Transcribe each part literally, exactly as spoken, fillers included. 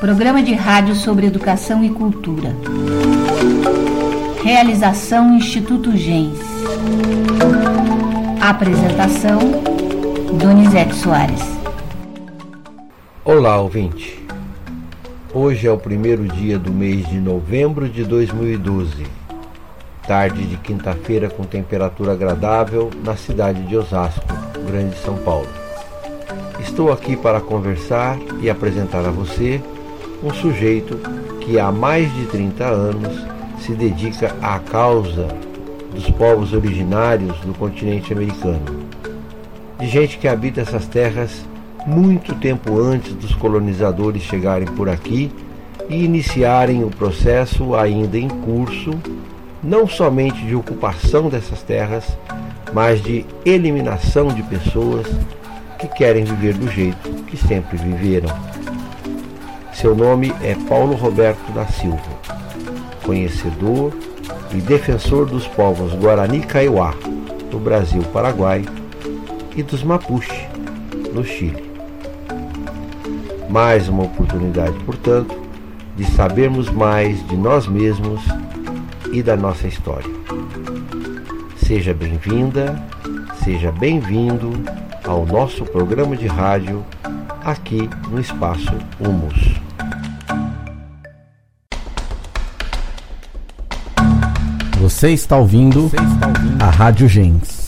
Programa de rádio sobre educação e cultura. Realização Instituto Gens. Apresentação Donizete Soares. Olá, ouvinte. Hoje é o primeiro dia do mês de novembro de dois mil e doze. Tarde de quinta-feira com temperatura agradável na cidade de Osasco, Grande São Paulo. Estou aqui para conversar e apresentar a você um sujeito que há mais de trinta anos se dedica à causa dos povos originários do continente americano, de gente que habita essas terras muito tempo antes dos colonizadores chegarem por aqui e iniciarem o processo ainda em curso, não somente de ocupação dessas terras, mas de eliminação de pessoas que querem viver do jeito que sempre viveram. Seu nome é Paulo Roberto da Silva, conhecedor e defensor dos povos Guarani Kaiowá, no Brasil, Paraguai, e dos Mapuche, no Chile. Mais uma oportunidade, portanto, de sabermos mais de nós mesmos e da nossa história. Seja bem-vinda, seja bem-vindo ao nosso programa de rádio aqui no Espaço Humus. Você está ouvindo, Você está ouvindo a Rádio Gens.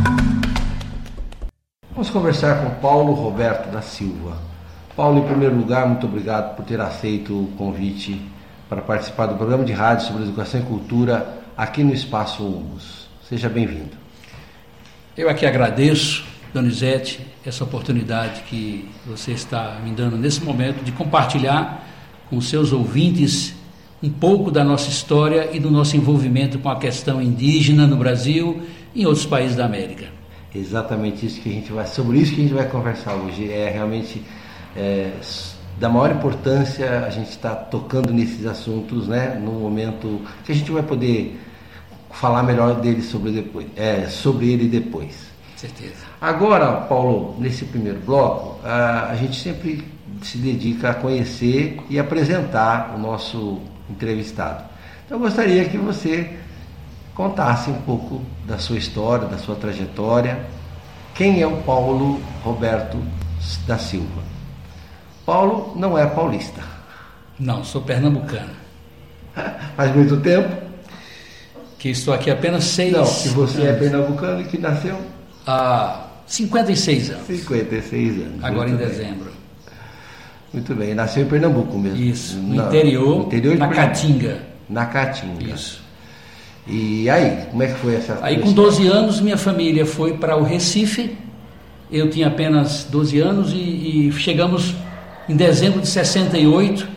Vamos conversar com Paulo Roberto da Silva. Paulo, em primeiro lugar, muito obrigado por ter aceito o convite para participar do programa de rádio sobre educação e cultura aqui no Espaço Humus. Seja bem-vindo. Eu aqui agradeço, Donizete, essa oportunidade que você está me dando nesse momento de compartilhar com seus ouvintes um pouco da nossa história e do nosso envolvimento com a questão indígena no Brasil e em outros países da América. Exatamente isso que a gente vai, sobre isso que a gente vai conversar hoje. É realmente é, da maior importância a gente estar tocando nesses assuntos, né, no momento que a gente vai poder falar melhor dele sobre, depois, é, sobre ele depois. Certeza. Agora, Paulo, nesse primeiro bloco, a, a gente sempre se dedica a conhecer e apresentar o nosso entrevistado. Então eu gostaria que você contasse um pouco da sua história, da sua trajetória. Quem é o Paulo Roberto da Silva? Paulo não é paulista. Não, sou pernambucano. Faz muito tempo? Que estou aqui há apenas seis Não, anos. que você é pernambucano e que nasceu? Há cinquenta e seis anos. cinquenta e seis anos. Agora muito em bem. dezembro. Muito bem, nasceu em Pernambuco mesmo. Isso, no na, interior, no interior de na Pernambuco. Caatinga. Na Caatinga. Isso. E aí, como é que foi essa... Aí com doze anos minha família foi para o Recife, eu tinha apenas doze anos e, e chegamos em dezembro de sessenta e oito,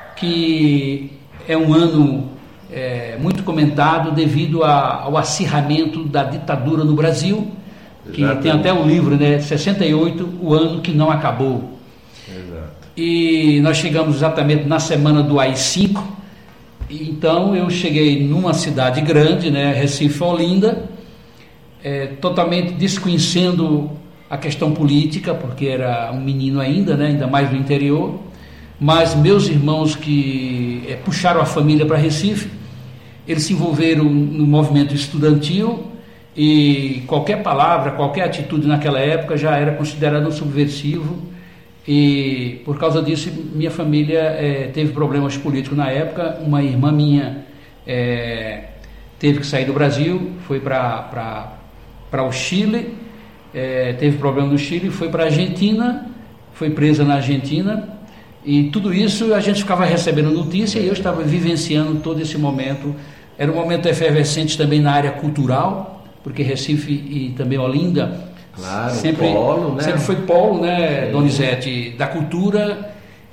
que é um ano é, muito comentado devido a, ao acirramento da ditadura no Brasil, que Exatamente. Tem até um livro, né, sessenta e oito, o ano que não acabou. Exato. E nós chegamos exatamente na semana do A I cinco, então eu cheguei numa cidade grande, né, Recife, Olinda, é, totalmente desconhecendo a questão política, porque era um menino ainda, né, ainda mais do interior, mas meus irmãos que é, puxaram a família para Recife, eles se envolveram no movimento estudantil e qualquer palavra, qualquer atitude naquela época já era considerado um subversivo. E por causa disso minha família é, teve problemas políticos na época. Uma irmã minha é, teve que sair do Brasil, foi para o Chile, é, teve problema no Chile, foi para a Argentina, foi presa na Argentina, e tudo isso a gente ficava recebendo notícia e eu estava vivenciando todo esse momento. Era um momento efervescente também na área cultural, porque Recife e também Olinda Claro, sempre, polo, né? sempre foi polo, né, Donizete, da cultura,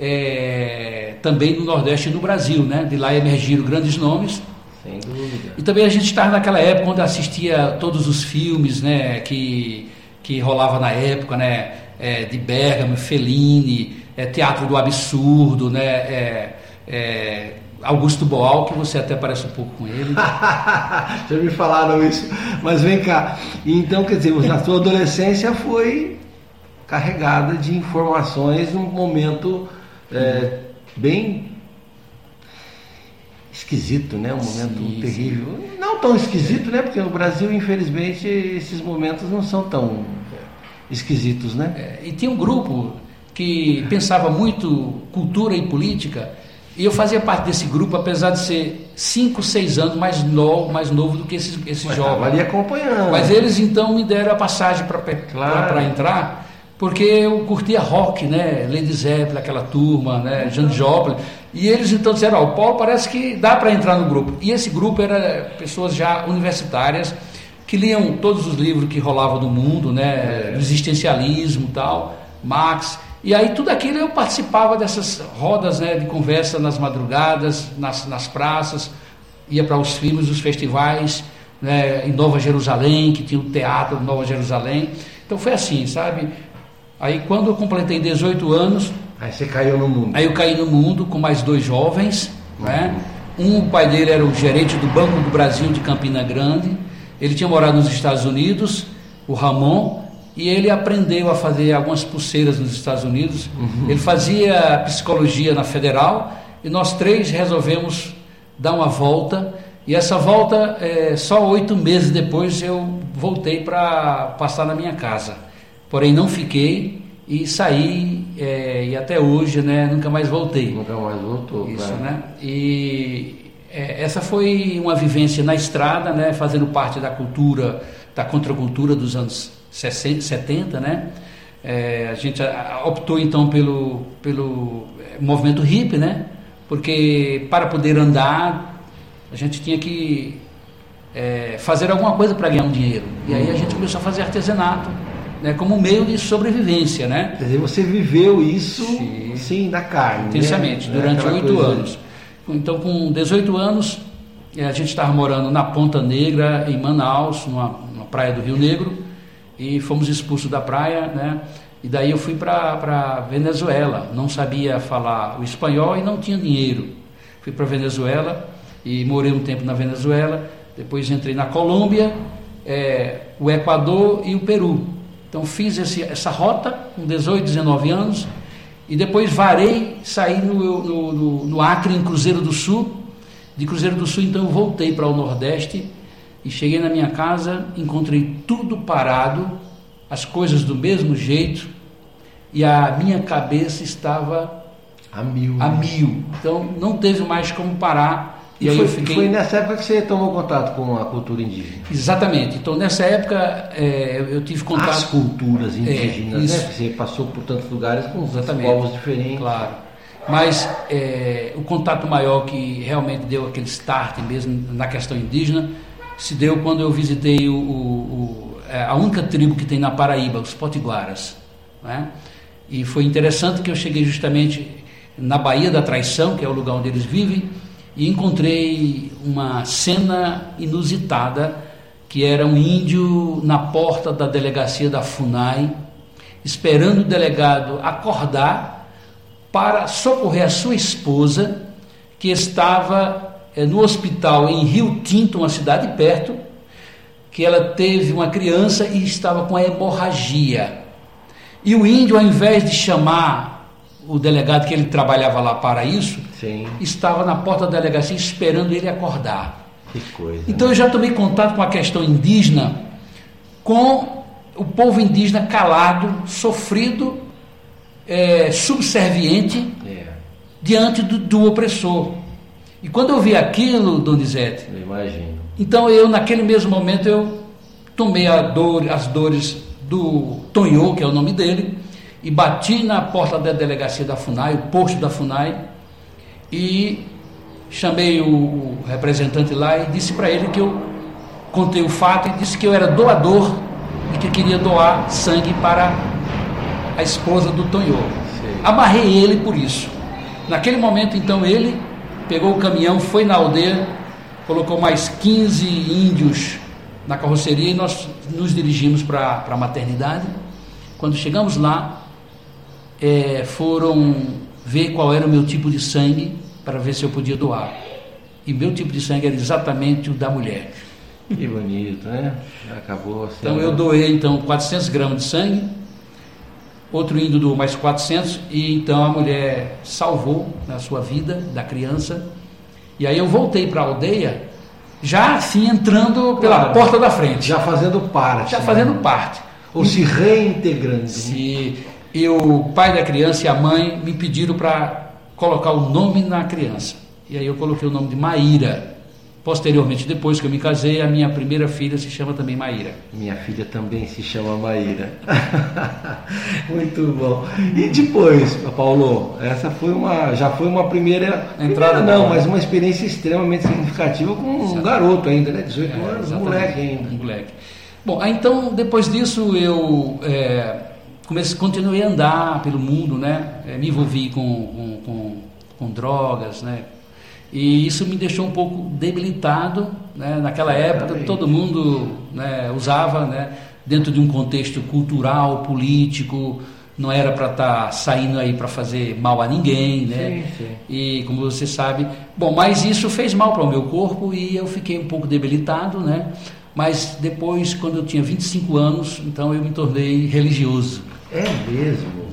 é, também no Nordeste e no Brasil, né? De lá emergiram grandes nomes. Sem dúvida. E também a gente estava naquela época onde assistia todos os filmes, né, que, que rolava na época, né, é, de Bergamo, Fellini, é, Teatro do Absurdo, né, é, é, Augusto Boal, que você até parece um pouco com ele. Já me falaram isso, mas vem cá. Então, quer dizer, a sua adolescência foi carregada de informações num momento é, bem esquisito, né? Um momento sim, terrível. Sim. Não tão esquisito, né? Porque no Brasil, infelizmente, esses momentos não são tão esquisitos, né? É, e tinha um grupo que pensava muito cultura e política, e eu fazia parte desse grupo, apesar de ser cinco, seis anos mais novo, mais novo do que esses, esses Mas jovens. ali acompanhando. Mas eles então me deram a passagem para claro. entrar, porque eu curtia rock, né? Led Zeppelin, aquela turma, né? Janis Joplin. E eles então disseram, ó, o Paulo parece que dá para entrar no grupo. E esse grupo era pessoas já universitárias, que liam todos os livros que rolavam do mundo, né? Do existencialismo e tal, Marx. E aí tudo aquilo eu participava dessas rodas, né, de conversa nas madrugadas, nas, nas praças, ia para os filmes, os festivais, né, em Nova Jerusalém, que tinha o teatro de Nova Jerusalém. Então foi assim, sabe? Aí quando eu completei dezoito anos... Aí você caiu no mundo. Aí eu caí no mundo com mais dois jovens, uhum. né? Um, o pai dele era o gerente do Banco do Brasil de Campina Grande, ele tinha morado nos Estados Unidos, o Ramon, e ele aprendeu a fazer algumas pulseiras nos Estados Unidos. Uhum. Ele fazia psicologia na Federal e nós três resolvemos dar uma volta. E essa volta, é, só oito meses depois eu voltei para passar na minha casa. Porém não fiquei e saí é, e até hoje, né, nunca mais voltei. Nunca mais voltou. Isso, cara. né? E é, essa foi uma vivência na estrada, né, fazendo parte da cultura, da contracultura dos anos setenta, né? É, a gente optou então pelo, pelo movimento hippie, né? Porque para poder andar a gente tinha que é, fazer alguma coisa para ganhar um dinheiro. E aí a gente começou a fazer artesanato, né? Como meio de sobrevivência, né? Quer dizer, você viveu isso, sim, sim, na carne, intensamente, né? Durante oito anos. Então, com dezoito anos, a gente estava morando na Ponta Negra, em Manaus, numa, numa praia do Rio Negro. E fomos expulsos da praia, né? E daí eu fui para Venezuela, não sabia falar o espanhol e não tinha dinheiro. Fui para Venezuela e morei um tempo na Venezuela, depois entrei na Colômbia, é, o Equador e o Peru. Então fiz esse, essa rota com dezoito, dezenove anos e depois varei, saí no, no, no, no Acre, em Cruzeiro do Sul. De Cruzeiro do Sul então eu voltei para o Nordeste. E cheguei na minha casa, encontrei tudo parado, as coisas do mesmo jeito, e a minha cabeça estava a mil. A mil. Então não teve mais como parar. E, e aí foi, eu fiquei... foi nessa época que você tomou contato com a cultura indígena? Exatamente. Então nessa época é, eu tive contato... As culturas indígenas, é, né? Você passou por tantos lugares com Exatamente. povos diferentes. Claro. Mas é, o contato maior que realmente deu aquele start mesmo na questão indígena se deu quando eu visitei o, o, o, a única tribo que tem na Paraíba, os Potiguaras, né? E foi interessante que eu cheguei justamente na Baía da Traição, que é o lugar onde eles vivem, e encontrei uma cena inusitada, que era um índio na porta da delegacia da FUNAI, esperando o delegado acordar para socorrer a sua esposa, que estava no hospital em Rio Tinto, uma cidade perto, que ela teve uma criança e estava com a hemorragia. E o índio, ao invés de chamar o delegado, que ele trabalhava lá para isso, sim, estava na porta da delegacia esperando ele acordar. Que coisa. Então, né? Eu já tomei contato com a questão indígena, com o povo indígena calado, sofrido, é, subserviente, é. diante do, do opressor. E quando eu vi aquilo, Donizete, eu imagino. Então eu, naquele mesmo momento, eu tomei a dor, as dores do Tonhô, que é o nome dele, e bati na porta da delegacia da FUNAI, o posto da FUNAI, e chamei o, o representante lá e disse para ele que eu contei o fato e disse que eu era doador e que queria doar sangue para a esposa do Tonhô. Amarrei ele por isso. Naquele momento, então, ele pegou o caminhão, foi na aldeia, colocou mais quinze índios na carroceria e nós nos dirigimos para a maternidade. Quando chegamos lá, é, foram ver qual era o meu tipo de sangue para ver se eu podia doar. E meu tipo de sangue era exatamente o da mulher. Que bonito, né? Acabou assim. Então eu doei então quatrocentos gramas de sangue. outro indo do mais quatrocentos, e então a mulher salvou a sua vida da criança. E aí eu voltei para a aldeia, já assim entrando pela claro, porta da frente. Já fazendo parte. Já né? fazendo parte. Ou se reintegrando. Se, e o pai da criança e a mãe me pediram para colocar o nome na criança. E aí eu coloquei o nome de Maíra. Posteriormente, depois que eu me casei, a minha primeira filha se chama também Maíra. Minha filha também se chama Maíra. Muito bom. E depois, Paulo, essa foi uma, já foi uma primeira entrada, não, mas uma experiência extremamente significativa com um exatamente. garoto ainda, né? dezoito é, anos, um moleque ainda. Um moleque. Bom, aí, então, depois disso, eu é, comecei, continuei a andar pelo mundo, né? É, me envolvi com, com, com, com drogas, né? E isso me deixou um pouco debilitado, né? Naquela época todo mundo, né, usava, né, dentro de um contexto cultural, político, não era para estar tá saindo aí para fazer mal a ninguém, né? Sim, sim. E como você sabe, bom, mas isso fez mal para o meu corpo e eu fiquei um pouco debilitado, né? Mas depois, quando eu tinha vinte e cinco anos, então eu me tornei religioso. É mesmo?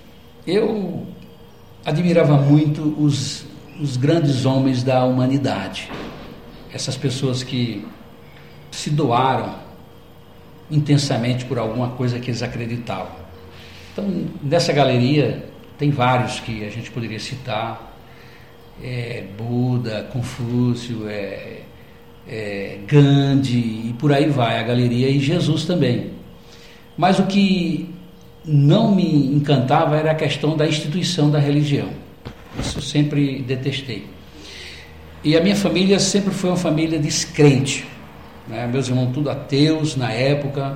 Eu admirava muito os os grandes homens da humanidade, essas pessoas que se doaram intensamente por alguma coisa que eles acreditavam. Então, nessa galeria tem vários que a gente poderia citar, é, Buda, Confúcio, é, é, Gandhi e por aí vai a galeria, e Jesus também. Mas o que não me encantava era a questão da instituição da religião. Isso eu sempre detestei. E a minha família sempre foi uma família descrente, né? Meus irmãos tudo ateus na época,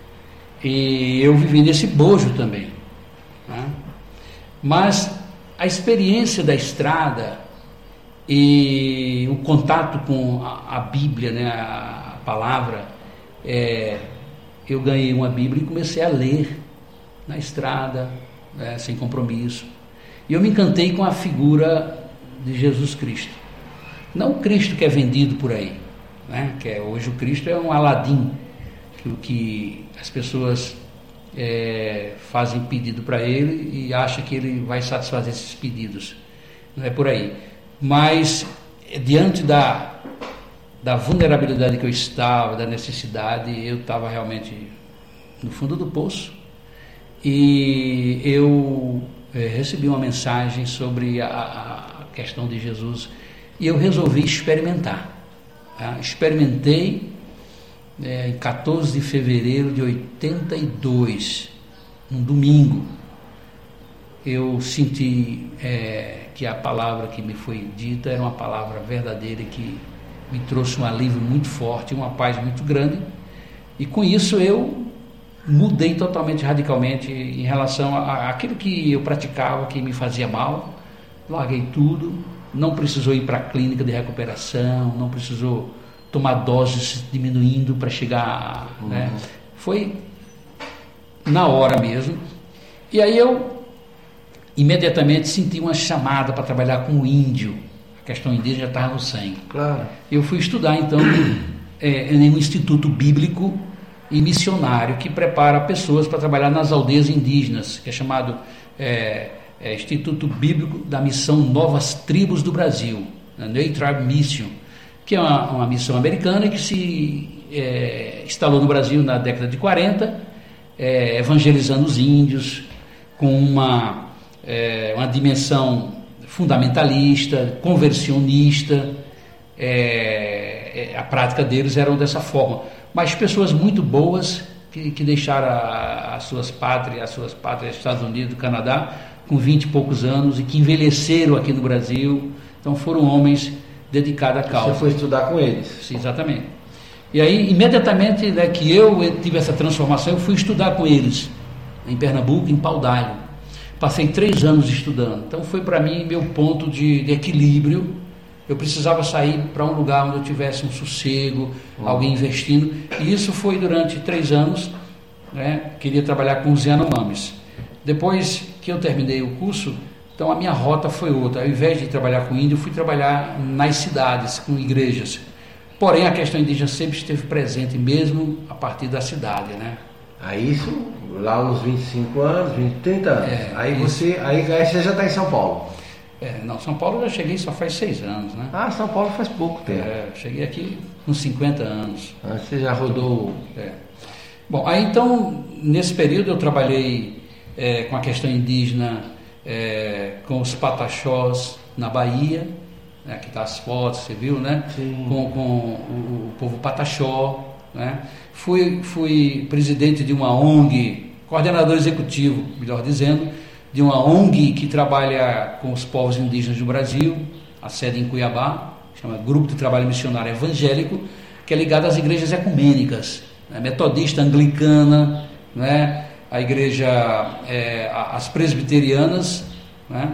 e eu vivi nesse bojo também, né? Mas a experiência da estrada e o contato com a, a Bíblia, né? a, a palavra, é, eu ganhei uma Bíblia e comecei a ler na estrada, né? Sem compromisso. E eu me encantei com a figura de Jesus Cristo. Não o Cristo que é vendido por aí, né? Que é, hoje o Cristo é um Aladim, que, que as pessoas é, fazem pedido para ele e acham que ele vai satisfazer esses pedidos. Não é por aí. Mas, diante da, da vulnerabilidade que eu estava, da necessidade, eu estava realmente no fundo do poço. E eu... É, recebi uma mensagem sobre a, a questão de Jesus e eu resolvi experimentar. Tá? Experimentei é, em quatorze de fevereiro de oitenta e dois, num domingo. Eu senti é, que a palavra que me foi dita era uma palavra verdadeira que me trouxe um alívio muito forte, uma paz muito grande, e com isso eu mudei totalmente, radicalmente em relação àquilo que eu praticava, que me fazia mal. Larguei tudo, não precisou ir para a clínica de recuperação, não precisou tomar doses diminuindo para chegar, uhum. né? Foi na hora mesmo. E aí eu imediatamente senti uma chamada para trabalhar com o índio. A questão indígena já estava no sangue. Claro. Eu fui estudar então é, em um instituto bíblico e missionário que prepara pessoas para trabalhar nas aldeias indígenas, que é chamado é, é, Instituto Bíblico da Missão Novas Tribos do Brasil, a New Tribe Mission, que é uma, uma missão americana que se é, instalou no Brasil na década de quarenta, é, evangelizando os índios com uma, é, uma dimensão fundamentalista, conversionista. É, a prática deles era dessa forma. Mas pessoas muito boas que, que deixaram a, as suas pátrias, as suas pátrias, Estados Unidos, Canadá, com vinte e poucos anos e que envelheceram aqui no Brasil. Então foram homens dedicados à causa. Você foi estudar com eles? Sim, exatamente. E aí, imediatamente, né, que eu tive essa transformação, eu fui estudar com eles, em Pernambuco, em Paudalho. Passei três anos estudando. Então foi para mim meu ponto de, de equilíbrio. Eu precisava sair para um lugar onde eu tivesse um sossego, uhum. alguém investindo. E isso foi durante três anos. Né? Queria trabalhar com os Yanomamis. Depois que eu terminei o curso, então a minha rota foi outra. Ao invés de trabalhar com índio, eu fui trabalhar nas cidades, com igrejas. Porém, a questão indígena sempre esteve presente, mesmo a partir da cidade. Né? Ah, isso lá uns vinte e cinco anos, vinte, trinta anos. É, aí, isso. você, aí, aí você já está em São Paulo. É, não, São Paulo eu já cheguei só faz seis anos, né? Ah, São Paulo faz pouco tempo. É, cheguei aqui com cinquenta anos. Ah, você já rodou... É. Bom, aí então, nesse período eu trabalhei é, com a questão indígena, é, com os pataxós na Bahia, né, aqui está as fotos, você viu, né? Sim. Com, com o, o povo pataxó, né? Fui, fui presidente de uma O N G, coordenador executivo, melhor dizendo, de uma O N G que trabalha com os povos indígenas do Brasil, a sede em Cuiabá, chama Grupo de Trabalho Missionário Evangélico, que é ligado às igrejas ecumênicas, né? Metodista, anglicana, né? A igreja, é, as presbiterianas, né?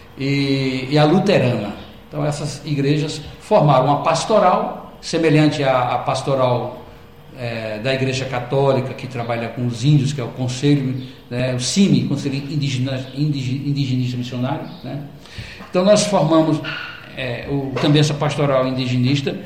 e, e a luterana. Então essas igrejas formaram uma pastoral, semelhante à, à pastoral é, da Igreja Católica, que trabalha com os índios, que é o Conselho, né, o C I M I, Conselho Indígena, Indigenista Missionário, né? Então nós formamos é, o, também essa pastoral indigenista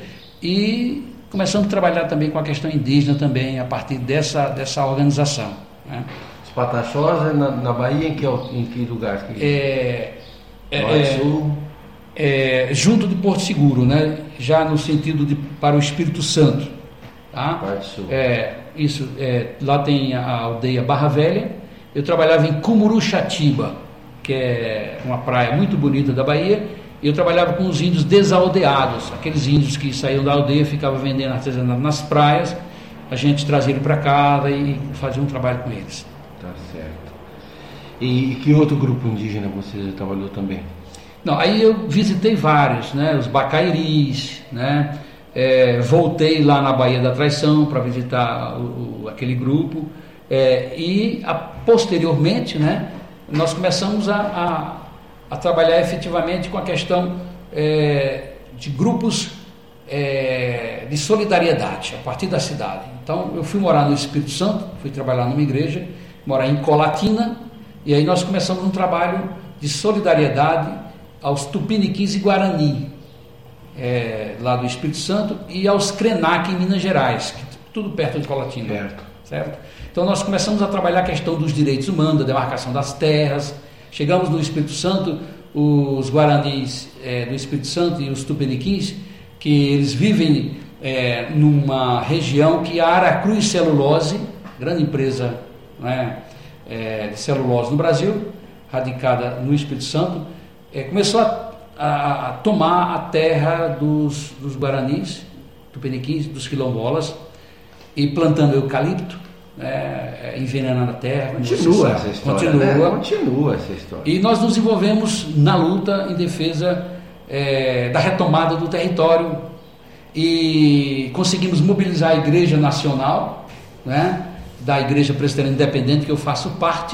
e começamos a trabalhar também com a questão indígena também, a partir dessa, dessa organização, né? Os pataxós é na, na Bahia, em que, em que lugar? É, é, Norte, é, Sul? É, junto de Porto Seguro, né? Já no sentido de para o Espírito Santo, tá? Parte Sul. É, isso, é, lá tem a aldeia Barra Velha. Eu trabalhava em Cumuruxatiba, que é uma praia muito bonita da Bahia, e eu trabalhava com os índios desaldeados, aqueles índios que saíam da aldeia, ficavam vendendo artesanato nas praias, a gente trazia ele para cá e fazia um trabalho com eles. Tá certo. E, e que outro grupo indígena você trabalhou também? Não, aí eu visitei vários, né? Os Bacairis, né? É, voltei lá na Baía da Traição para visitar o, o, aquele grupo, é, e a, posteriormente, né, nós começamos a, a, a trabalhar efetivamente com a questão é, de grupos é, de solidariedade a partir da cidade. Então eu fui morar no Espírito Santo, fui trabalhar numa igreja, morar em Colatina, e aí nós começamos um trabalho de solidariedade aos Tupiniquins e Guarani, é, lá do Espírito Santo, e aos Krenak em Minas Gerais, que, tudo perto de Colatina. Certo. Certo? Então nós começamos a trabalhar a questão dos direitos humanos, da demarcação das terras. Chegamos no Espírito Santo, os Guaranis é, do Espírito Santo e os Tupiniquins, que eles vivem é, numa região que a Aracruz Celulose, grande empresa, né, é, de celulose no Brasil, radicada no Espírito Santo, É, começou a, a, a tomar a terra dos, dos Guaranis, Tupiniquins, dos quilombolas, e plantando eucalipto, né, envenenando a terra. Continua essa história. Continua. Né? Continua essa história. E nós nos envolvemos na luta em defesa é, da retomada do território e conseguimos mobilizar a Igreja Nacional, né, da Igreja Presbiteriana Independente, que eu faço parte.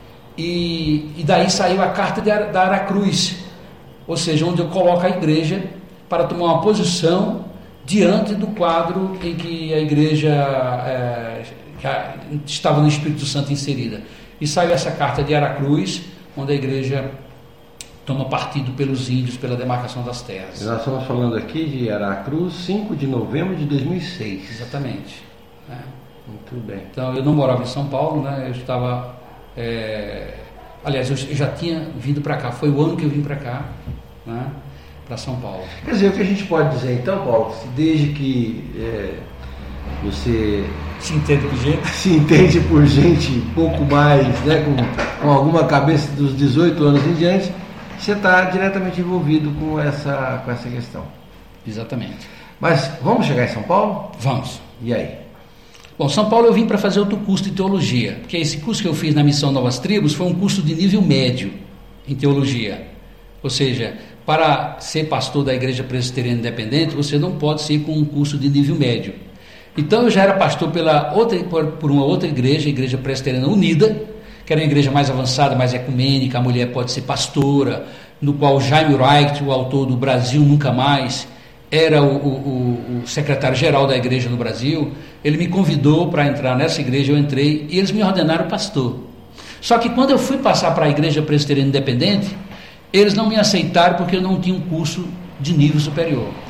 E, e daí saiu a carta de, da Aracruz, ou seja, onde eu coloco a igreja para tomar uma posição diante do quadro em que a igreja é, estava no Espírito Santo inserida. E saiu essa carta de Aracruz, onde a igreja toma partido pelos índios, pela demarcação das terras. Nós estamos falando aqui de Aracruz, cinco de novembro de dois mil e seis. Exatamente. É. Muito bem. Então eu não morava em São Paulo, né? Eu estava... É, aliás, eu já tinha vindo para cá, foi o ano que eu vim para cá, né, para São Paulo. Quer dizer, o que a gente pode dizer então, Paulo, desde que é, você se entende por gente, se entende por gente um pouco mais, né, com, com alguma cabeça dos dezoito anos em diante, você está diretamente envolvido com essa, com essa questão. Exatamente. Mas vamos chegar em São Paulo? Vamos. E aí? Bom, São Paulo eu vim para fazer outro curso de teologia, porque esse curso que eu fiz na Missão Novas Tribos foi um curso de nível médio em teologia. Ou seja, para ser pastor da Igreja Presbiteriana Independente, você não pode ser com um curso de nível médio. Então eu já era pastor pela outra, por, por uma outra igreja, a Igreja Presbiteriana Unida, que era uma igreja mais avançada, mais ecumênica, a mulher pode ser pastora, no qual Jaime Wright, o autor do Brasil Nunca Mais, era o, o, o secretário-geral da igreja no Brasil. Ele me convidou para entrar nessa igreja, eu entrei e eles me ordenaram pastor. Só que quando eu fui passar para a Igreja Presbiteriana Independente, eles não me aceitaram porque eu não tinha um curso de nível superior.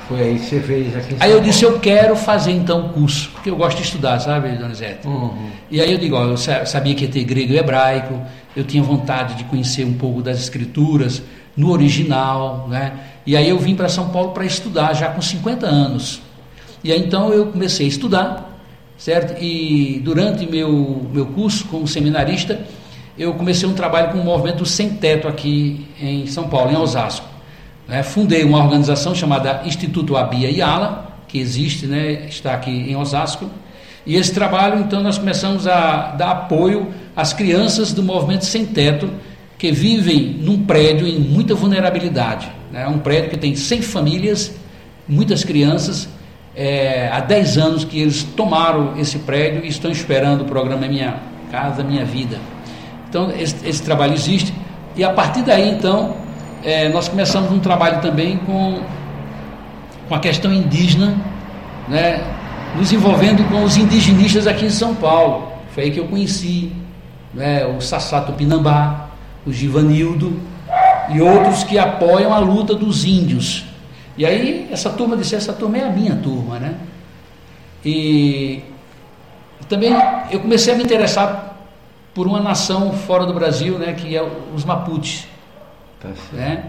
Foi aí que você fez aqui em São Aí eu Paulo. disse, eu quero fazer então o curso, porque eu gosto de estudar, sabe, Donizete? Uhum. E aí eu digo, ó, eu sabia que ia ter grego e hebraico, eu tinha vontade de conhecer um pouco das escrituras no original, né? E aí eu vim para São Paulo para estudar, já com cinquenta anos. E aí então eu comecei a estudar, certo? E durante meu, meu curso como seminarista, eu comecei um trabalho com o movimento Sem Teto aqui em São Paulo, em Osasco. Né? Fundei uma organização chamada Instituto Abia Yala, que existe, né? Está aqui em Osasco. E esse trabalho, então, nós começamos a dar apoio às crianças do movimento Sem Teto, que vivem num prédio em muita vulnerabilidade. É né? Um prédio que tem cem famílias, muitas crianças. É, há dez anos que eles tomaram esse prédio e estão esperando o programa Minha Casa Minha Vida. Então, esse, esse trabalho existe. E a partir daí, então, é, nós começamos um trabalho também com, com a questão indígena, né? Nos envolvendo com os indigenistas aqui em São Paulo. Foi aí que eu conheci, né, o Sassá Tupinambá, o Givanildo e outros que apoiam a luta dos índios. E aí essa turma disse, essa turma é a minha turma, né? E também eu comecei a me interessar por uma nação fora do Brasil, né, que é os Mapuches, Tá certo. né?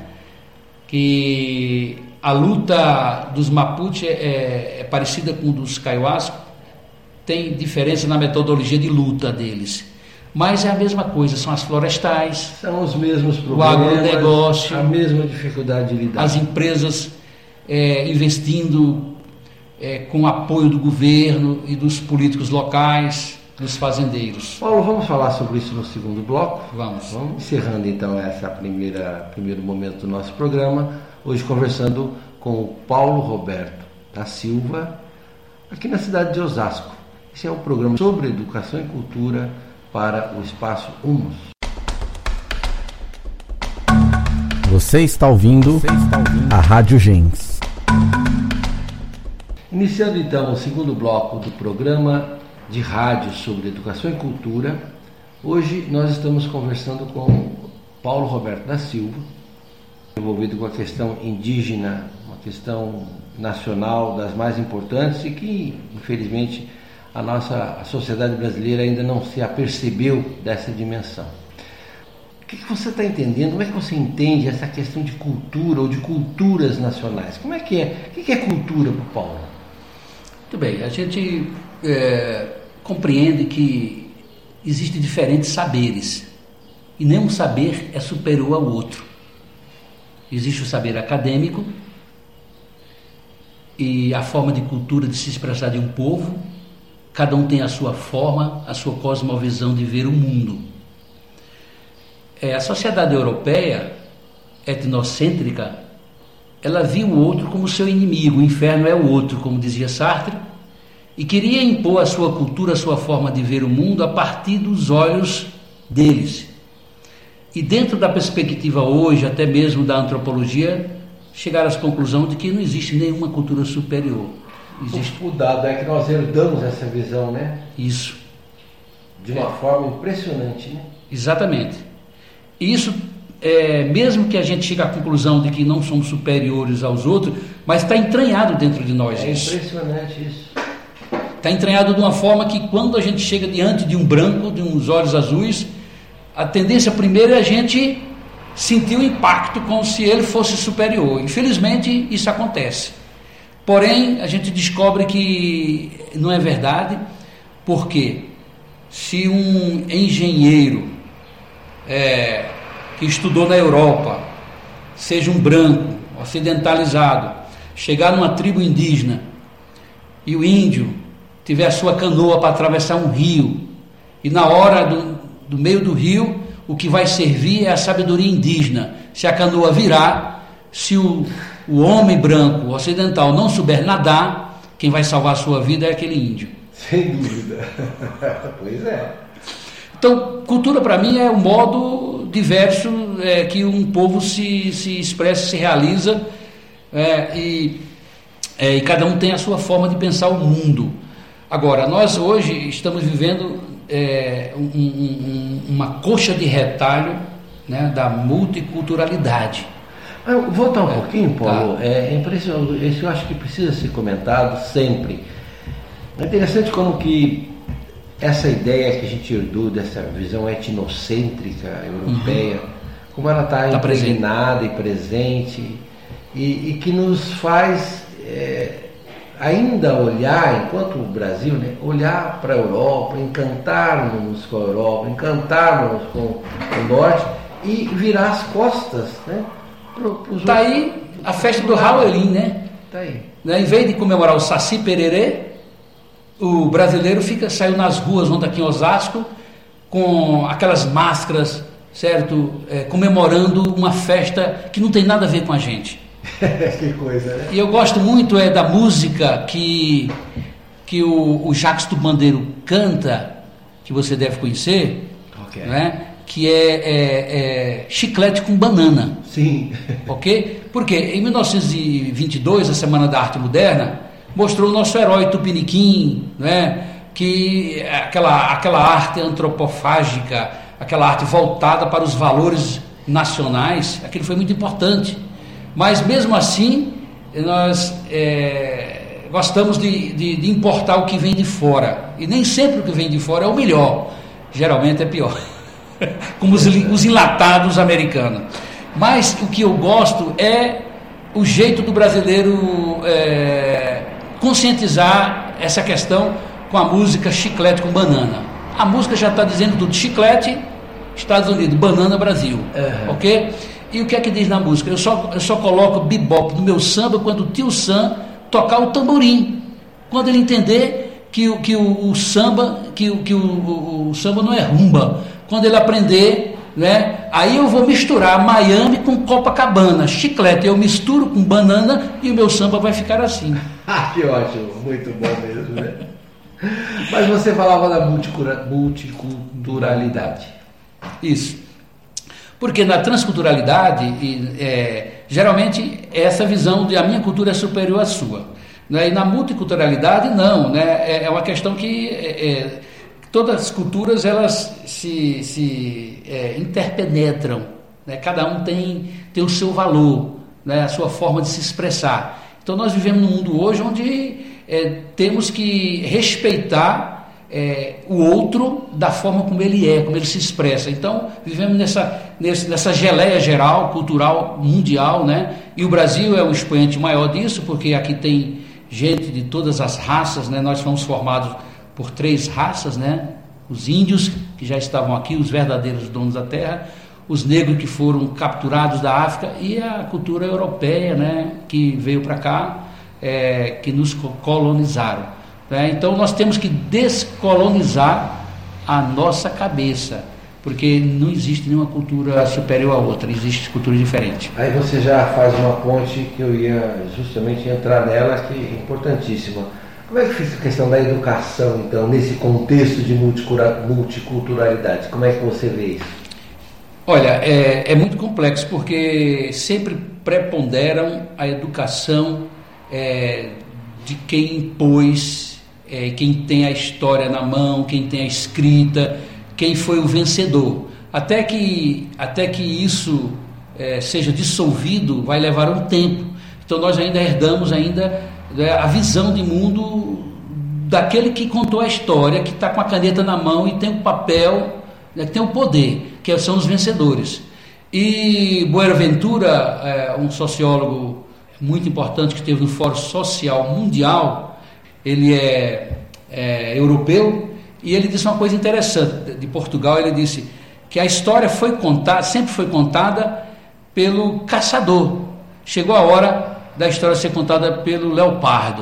Que a luta dos Mapuche é, é parecida com a dos Kaiowás, tem diferença na metodologia de luta deles, mas é a mesma coisa, são as florestais, São os mesmos o problemas, agronegócio, a mesma dificuldade de lidar. as empresas é, investindo é, com apoio do governo e dos políticos locais, dos fazendeiros. Paulo, vamos falar sobre isso no segundo bloco? Vamos. Vamos encerrando então essa primeira primeiro momento do nosso programa. Hoje conversando com o Paulo Roberto da Silva, aqui na cidade de Osasco. Esse é um programa sobre educação e cultura para o Espaço Humus. Você está ouvindo, Você está ouvindo a Rádio Gens. Iniciando então o segundo bloco do programa de rádio sobre educação e cultura, hoje nós estamos conversando com Paulo Roberto da Silva, envolvido com a questão indígena, uma questão nacional das mais importantes e que, infelizmente, a nossa a sociedade brasileira ainda não se apercebeu dessa dimensão. O que, que você está entendendo? Como é que você entende essa questão de cultura ou de culturas nacionais? Como é que é? O que, que é cultura para o Paulo? Muito bem, a gente é, compreende que existem diferentes saberes e nenhum saber é superior ao outro. Existe o saber acadêmico e a forma de cultura de se expressar de um povo. Cada um tem a sua forma, a sua cosmovisão de ver o mundo. É, a sociedade europeia, etnocêntrica, ela viu o outro como seu inimigo, o inferno é o outro, como dizia Sartre, e queria impor a sua cultura, a sua forma de ver o mundo a partir dos olhos deles. E dentro da perspectiva hoje, até mesmo da antropologia, chegaram à conclusão de que não existe nenhuma cultura superior. Existe... O dado é que nós herdamos essa visão, né? Isso. De uma é. forma impressionante, né? Exatamente. E isso, é, mesmo que a gente chegue à conclusão de que não somos superiores aos outros, mas está entranhado dentro de nós é isso. É impressionante isso. Está entranhado de uma forma que quando a gente chega diante de um branco, de uns olhos azuis, a tendência primeira é a gente sentir o impacto como se ele fosse superior. Infelizmente, isso acontece. Porém, a gente descobre que não é verdade, porque se um engenheiro é, que estudou na Europa, seja um branco, ocidentalizado, chegar numa tribo indígena e o índio tiver a sua canoa para atravessar um rio, e na hora do do meio do rio, o que vai servir é a sabedoria indígena. Se a canoa virar, se o, o homem branco o ocidental não souber nadar, quem vai salvar a sua vida é aquele índio. Sem dúvida. Pois é. Então, cultura para mim é o modo diverso é, que um povo se, se expressa, se realiza, é, e, é, e cada um tem a sua forma de pensar o mundo. Agora, nós hoje estamos vivendo É, um, um, uma coxa de retalho, né, da multiculturalidade. Vou voltar um é, pouquinho, Paulo. Tá. É impressionante, isso eu acho que precisa ser comentado sempre. É interessante como que essa ideia que a gente herdou dessa visão etnocêntrica europeia, uhum. como ela está tá impregnada e presente, e, e que nos faz é, ainda olhar, enquanto o Brasil, né, olhar para a Europa, encantarmos com a Europa, encantarmos com o Norte e virar as costas, né? Está aí a festa do Halloween, né? Tá aí. Em vez de comemorar o Saci Pererê, o brasileiro fica, saiu nas ruas ontem aqui em Osasco com aquelas máscaras, certo? É, comemorando uma festa que não tem nada a ver com a gente. Que coisa, né? E eu gosto muito é, da música que, que o, o Jacques do Bandeiro canta, que você deve conhecer, okay. Né? Que é, é, é Chiclete com Banana. Sim. Ok? Porque em mil novecentos e vinte e dois, a Semana da Arte Moderna, mostrou o nosso herói Tupiniquim, né? Que aquela, aquela arte antropofágica, aquela arte voltada para os valores nacionais, aquilo foi muito importante. Mas mesmo assim, nós é, gostamos de, de, de importar o que vem de fora. E nem sempre o que vem de fora é o melhor. Geralmente é pior. Como os, os enlatados americanos. Mas o que eu gosto é o jeito do brasileiro é, conscientizar essa questão com a música Chiclete com Banana. A música já está dizendo tudo. Chiclete, Estados Unidos, banana, Brasil. Uhum. Ok? E o que é que diz na música? Eu só, eu só coloco bebop no meu samba quando o tio Sam tocar o tamborim. Quando ele entender que, que o, o samba, que, que o, o, o samba não é rumba. Quando ele aprender, né? Aí eu vou misturar Miami com Copacabana. Chiclete eu misturo com banana e o meu samba vai ficar assim. Ah, que ótimo, muito bom mesmo, né? Mas você falava da multiculturalidade. Isso. Porque na transculturalidade, é, geralmente, é essa visão de a minha cultura é superior à sua. Né? E na multiculturalidade, não. Né? É, é uma questão que... É, todas as culturas elas se, se é, interpenetram, né? Cada um tem, tem o seu valor, né? A sua forma de se expressar. Então nós vivemos num mundo hoje onde é, temos que respeitar é, o outro da forma como ele é, como ele se expressa. Então vivemos nessa, nessa geleia geral, cultural, mundial, né? E o Brasil é o expoente maior disso, porque aqui tem gente de todas as raças, né? Nós fomos formados por três raças, né? Os índios, que já estavam aqui, os verdadeiros donos da terra, os negros que foram capturados da África e a cultura europeia, né? Que veio para cá, é, que nos colonizaram. Né? Então nós temos que descolonizar a nossa cabeça, porque não existe nenhuma cultura superior à outra, existe cultura diferente. Aí você já faz uma ponte que eu ia justamente entrar nela, que é importantíssima. Como é que fica a questão da educação, então, nesse contexto de multiculturalidade? Como é que você vê isso? Olha, é, é muito complexo, porque sempre preponderam a educação é, de quem impôs, é, quem tem a história na mão, quem tem a escrita, quem foi o vencedor. Até que, até que isso é, seja dissolvido, vai levar um tempo. Então nós ainda herdamos ainda... a visão de mundo daquele que contou a história, que está com a caneta na mão e tem o papel, né, que tem o poder, que são os vencedores. E Boaventura, é, um sociólogo muito importante que esteve no Fórum Social Mundial, ele é, é europeu, e ele disse uma coisa interessante, de Portugal. Ele disse que a história foi contada, sempre foi contada pelo caçador. Chegou a hora da história ser contada pelo leopardo.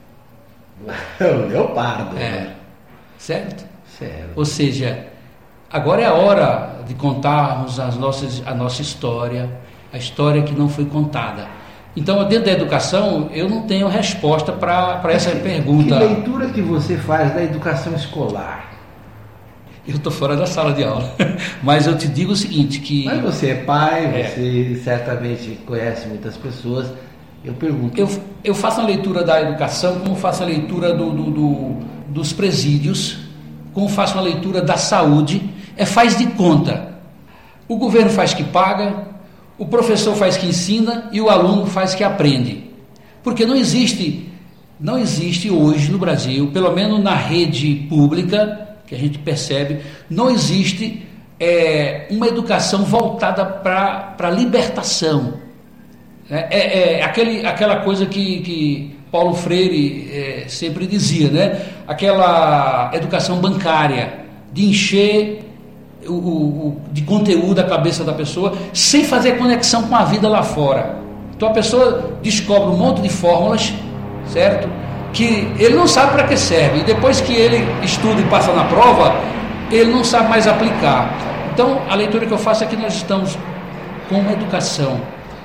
O leopardo. É. Né? Certo? Certo. Ou seja, agora é a hora de contarmos as nossas, a nossa história, a história que não foi contada. Então, dentro da educação, eu não tenho resposta para essa pergunta. Que leitura que você faz da educação escolar? Eu estou fora da sala de aula, mas eu te digo o seguinte, que... Mas você é pai, é. Você certamente conhece muitas pessoas. Eu pergunto. Eu, eu faço a leitura da educação, como faço a leitura do, do, do, dos presídios, como faço a leitura da saúde, é faz de conta. O governo faz que paga, o professor faz que ensina e o aluno faz que aprende. Porque não existe, não existe hoje no Brasil, pelo menos na rede pública, que a gente percebe, não existe é, uma educação voltada para a libertação. É, é, é aquele, aquela coisa que, que Paulo Freire é, sempre dizia, né? Aquela educação bancária, de encher o, o, de conteúdo a cabeça da pessoa, sem fazer conexão com a vida lá fora. Então a pessoa descobre um monte de fórmulas, certo? Que ele não sabe para que serve, e depois que ele estuda e passa na prova, ele não sabe mais aplicar. Então a leitura que eu faço é que nós estamos com uma educação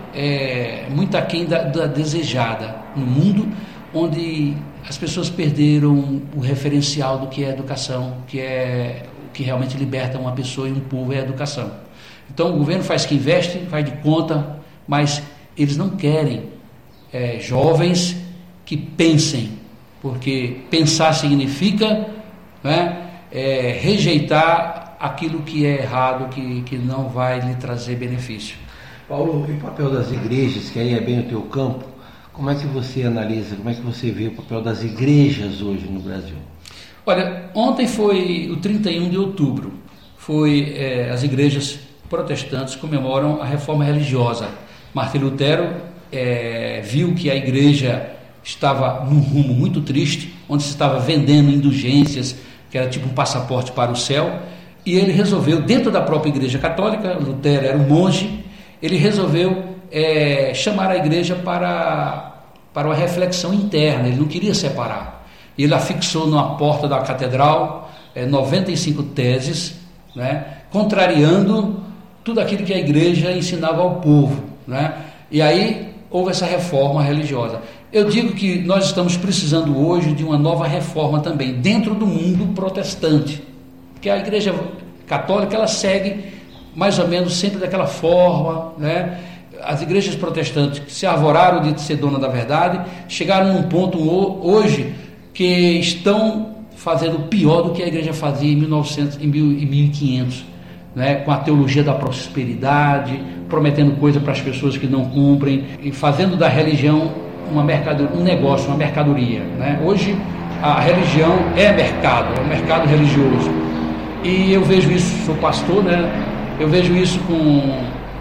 é, muito aquém da, da desejada no mundo, onde as pessoas perderam o referencial do que é educação, que é o que realmente liberta uma pessoa e um povo, é a educação. Então o governo faz que investe, faz de conta, mas eles não querem é, jovens que pensem, porque pensar significa, né, é, rejeitar aquilo que é errado, que, que não vai lhe trazer benefício. Paulo, e o papel das igrejas, que aí é bem o teu campo, como é que você analisa, como é que você vê o papel das igrejas hoje no Brasil? Olha, ontem foi o trinta e um de outubro, foi, é, as igrejas protestantes comemoram a reforma religiosa. Martim Lutero é, viu que a igreja estava num rumo muito triste, onde se estava vendendo indulgências, que era tipo um passaporte para o céu, e ele resolveu, dentro da própria igreja católica, Lutero era um monge, ele resolveu é, chamar a igreja para, para uma reflexão interna, ele não queria separar. Ele afixou na porta da catedral é, noventa e cinco teses, né, contrariando tudo aquilo que a igreja ensinava ao povo, né? E aí houve essa reforma religiosa. Eu digo que nós estamos precisando hoje de uma nova reforma também, dentro do mundo protestante, porque a igreja católica ela segue mais ou menos sempre daquela forma, né? As igrejas protestantes que se arvoraram de ser dona da verdade, chegaram num ponto hoje que estão fazendo pior do que a igreja fazia em mil e novecentos, em mil e quinhentos, né? Com a teologia da prosperidade, prometendo coisa para as pessoas que não cumprem e fazendo da religião uma mercadoria, um negócio, uma mercadoria, né? Hoje a religião é mercado, é um mercado religioso, e eu vejo isso, sou pastor, né? Eu vejo isso com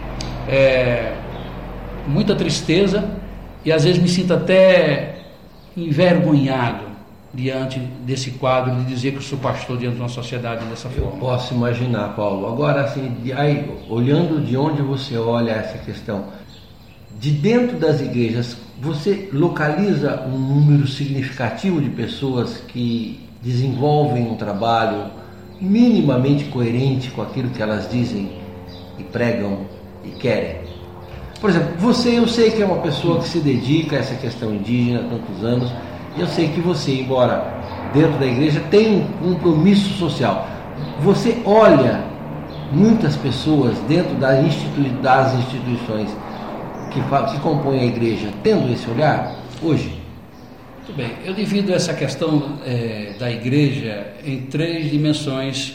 é, muita tristeza, e às vezes me sinto até envergonhado diante desse quadro, de dizer que eu sou pastor diante de uma sociedade dessa forma. Eu posso imaginar, Paulo. Agora, assim, de, aí, olhando de onde você olha essa questão, de dentro das igrejas, você localiza um número significativo de pessoas que desenvolvem um trabalho minimamente coerente com aquilo que elas dizem e pregam e querem? Por exemplo, você, eu sei que é uma pessoa que se dedica a essa questão indígena há tantos anos, e eu sei que você, embora dentro da igreja, tem um compromisso social. Você olha muitas pessoas dentro das, institui- das instituições que, que compõem a igreja tendo esse olhar hoje? Muito bem, eu divido essa questão é, da igreja em três dimensões,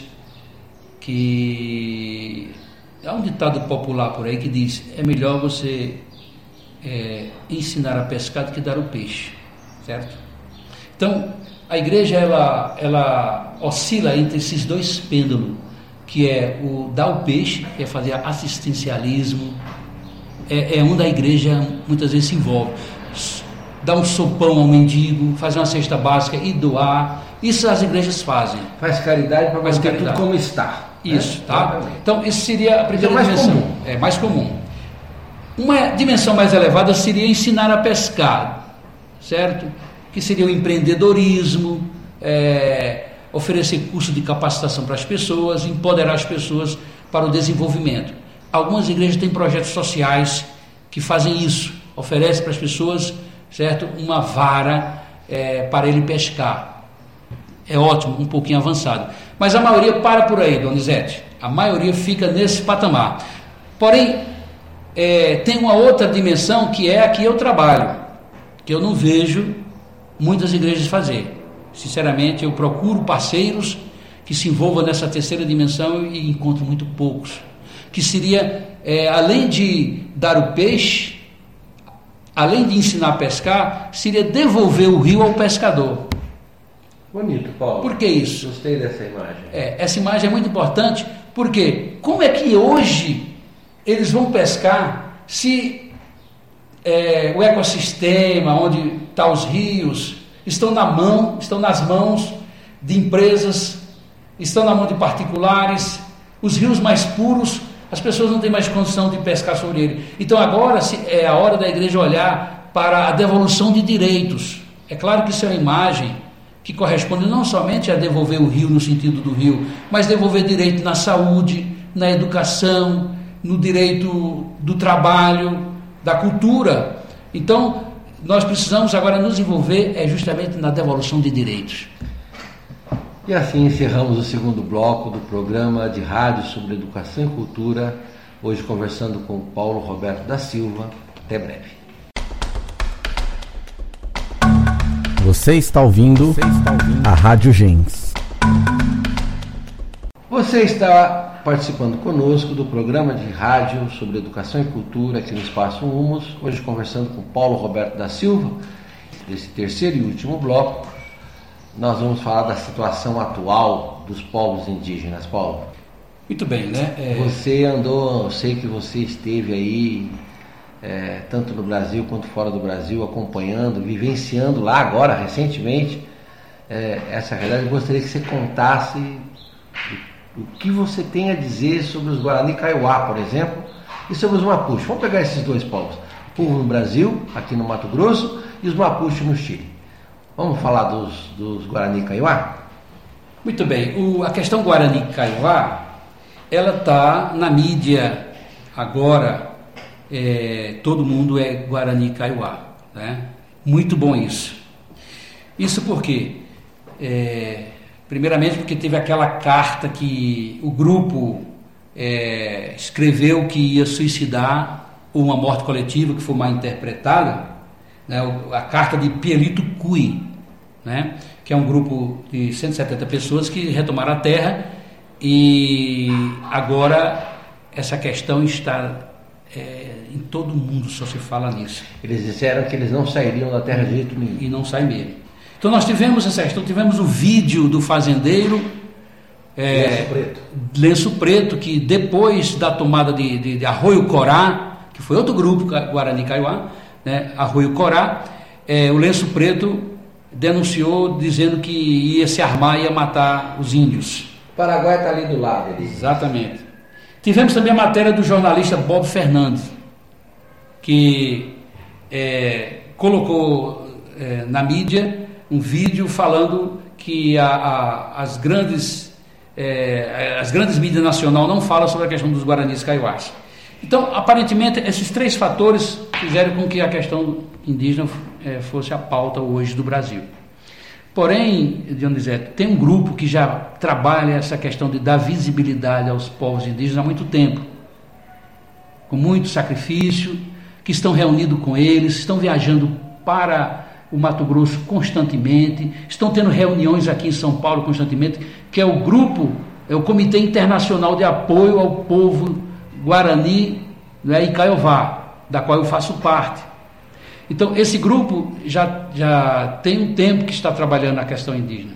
que há um ditado popular por aí que diz: é melhor você é, ensinar a pescar do que dar o peixe, certo? Então, a igreja ela, ela oscila entre esses dois pêndulos, que é o dar o peixe, que é fazer assistencialismo, é, é onde a igreja muitas vezes se envolve. Dar um sopão ao mendigo, fazer uma cesta básica e doar, isso as igrejas fazem. Faz caridade para Faz manter caridade. tudo como está. Isso, né? tá? Então, isso seria a primeira é mais dimensão. comum. É mais comum. Uma dimensão mais elevada seria ensinar a pescar, certo? Que seria o empreendedorismo, é, oferecer curso de capacitação para as pessoas, empoderar as pessoas para o desenvolvimento. Algumas igrejas têm projetos sociais que fazem isso, oferecem para as pessoas, certo, uma vara é, para ele pescar. É ótimo, um pouquinho avançado. Mas a maioria para por aí, Donizete. A maioria fica nesse patamar. Porém, é, tem uma outra dimensão que é a que eu trabalho, que eu não vejo muitas igrejas fazer. Sinceramente, eu procuro parceiros que se envolvam nessa terceira dimensão e encontro muito poucos. que seria, é, além de dar o peixe, além de ensinar a pescar, seria devolver o rio ao pescador. Bonito, Paulo. Por que isso? Gostei dessa imagem. É, essa imagem é muito importante, porque como é que hoje eles vão pescar se é, o ecossistema, onde estão os rios, estão na mão, estão nas mãos de empresas, estão na mão de particulares, os rios mais puros, as pessoas não têm mais condição de pescar sobre ele. Então agora é a hora da igreja olhar para a devolução de direitos. É claro que isso é uma imagem que corresponde não somente a devolver o rio no sentido do rio, mas devolver direito na saúde, na educação, no direito do trabalho, da cultura. Então, nós precisamos agora nos envolver é justamente na devolução de direitos. E assim encerramos o segundo bloco do programa de rádio sobre educação e cultura, hoje conversando com Paulo Roberto da Silva. Até breve. Você está ouvindo, Você está ouvindo a Rádio Gens. Você está participando conosco do programa de rádio sobre educação e cultura aqui no Espaço Humus, hoje conversando com Paulo Roberto da Silva. Nesse terceiro e último bloco, nós vamos falar da situação atual dos povos indígenas. Paulo. Muito bem, né? É... Você andou, eu sei que você esteve aí, é, tanto no Brasil quanto fora do Brasil, acompanhando, vivenciando lá agora, recentemente, é, essa realidade. Eu gostaria que você contasse o que você tem a dizer sobre os Guarani Kaiowá, por exemplo, e sobre os Mapuche. Vamos pegar esses dois povos, o povo no Brasil, aqui no Mato Grosso, e os Mapuche no Chile. Vamos falar dos, dos Guarani Kaiowá? Muito bem, o, a questão Guarani Kaiowá, ela está na mídia agora, é, todo mundo é Guarani Kaiowá, né? Muito bom isso. Isso porque, é, primeiramente porque teve aquela carta que o grupo é, escreveu que ia suicidar, ou uma morte coletiva que foi mal interpretada, né, a carta de Pielito Cui, né, que é um grupo de cento e setenta pessoas que retomaram a terra, e agora essa questão está é, em todo mundo, só se fala nisso. Eles disseram que eles não sairiam da terra de jeito nenhum. E não saem mesmo. Então nós tivemos essa questão, tivemos o vídeo do fazendeiro é, Lenço Preto. Lenço Preto, que depois da tomada de, de, de Arroio Corá, que foi outro grupo, Guarani Kaiowá, né, Arroio Corá, é, o Lenço Preto denunciou dizendo que ia se armar e ia matar os índios. O Paraguai está ali do lado. Ele... Exatamente. Tivemos também a matéria do jornalista Bob Fernandes, que é, colocou é, na mídia um vídeo falando que a, a, as, grandes, é, as grandes mídias nacionais não falam sobre a questão dos Guaranis Kaiowás. Então, aparentemente, esses três fatores fizeram com que a questão indígena é, fosse a pauta hoje do Brasil. Porém, Dionisete, tem um grupo que já trabalha essa questão de dar visibilidade aos povos indígenas há muito tempo, com muito sacrifício, que estão reunidos com eles, estão viajando para o Mato Grosso constantemente, estão tendo reuniões aqui em São Paulo constantemente, que é o grupo, é o Comitê Internacional de Apoio ao Povo Guarani, né, e Kaiowá, da qual eu faço parte. Então, esse grupo já, já tem um tempo que está trabalhando na questão indígena.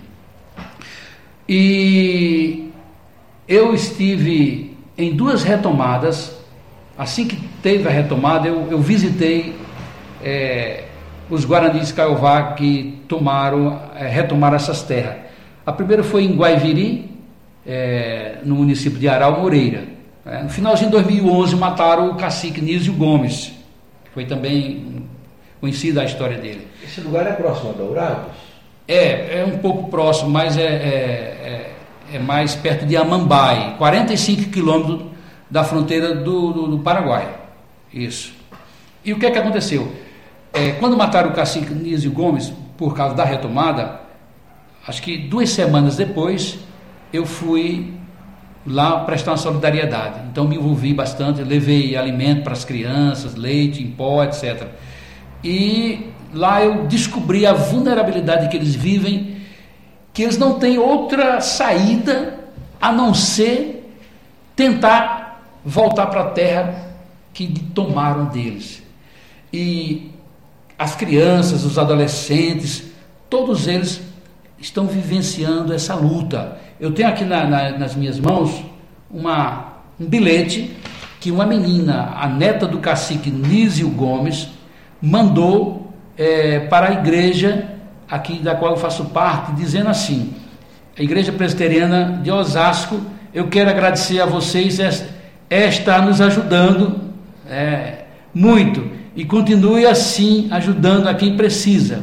E eu estive em duas retomadas. Assim que teve a retomada, eu, eu visitei é, os Guaranis Kaiowá que tomaram, é, retomaram essas terras. A primeira foi em Guaiviri, é, no município de Aral Moreira. É, no finalzinho de dois mil e onze mataram o cacique Nísio Gomes, que foi também conhecida a história dele. Esse lugar é próximo a Dourados? É, é um pouco próximo, mas é, é, é, é mais perto de Amambai, quarenta e cinco quilômetros da fronteira do, do, do Paraguai. Isso. E o que é que aconteceu? É, quando mataram o cacique Nísio Gomes, por causa da retomada, acho que duas semanas depois, eu fui lá prestar uma solidariedade. Então me envolvi bastante, levei alimento para as crianças, leite em pó, etcétera. E lá eu descobri a vulnerabilidade que eles vivem, que eles não têm outra saída a não ser tentar voltar para a terra que tomaram deles. E as crianças, os adolescentes, todos eles estão vivenciando essa luta. Eu tenho aqui na, na, nas minhas mãos uma, um bilhete que uma menina, a neta do cacique Nísio Gomes, mandou é, para a igreja aqui da qual eu faço parte, dizendo assim: a Igreja Presbiteriana de Osasco, eu quero agradecer a vocês, é, está nos ajudando é, muito, e continue assim ajudando a quem precisa.